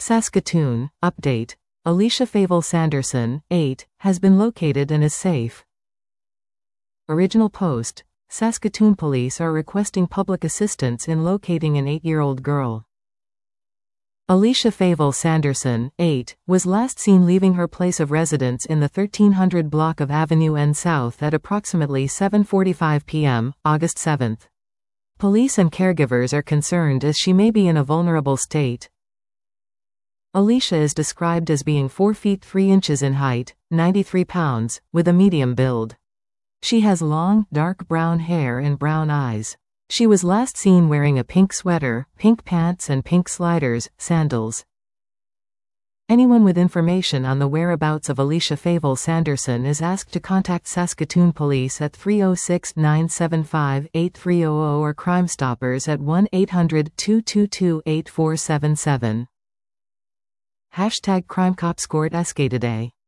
Saskatoon, update. Alicia Fable Sanderson, 8, has been located and is safe. Original post. Saskatoon police are requesting public assistance in locating an 8-year-old girl. Alicia Fable Sanderson, 8, was last seen leaving her place of residence in the 1300 block of Avenue N South at approximately 7:45 p.m., August 7. Police and caregivers are concerned as she may be in a vulnerable state. Alicia is described as being 4 feet 3 inches in height, 93 pounds, with a medium build. She has long, dark brown hair and brown eyes. She was last seen wearing a pink sweater, pink pants and pink sliders, sandals. Anyone with information on the whereabouts of Alicia Fable Sanderson is asked to contact Saskatoon Police at 306-975-8300 or Crime Stoppers at 1-800-222-8477. #CrimeCopsCourt SK today.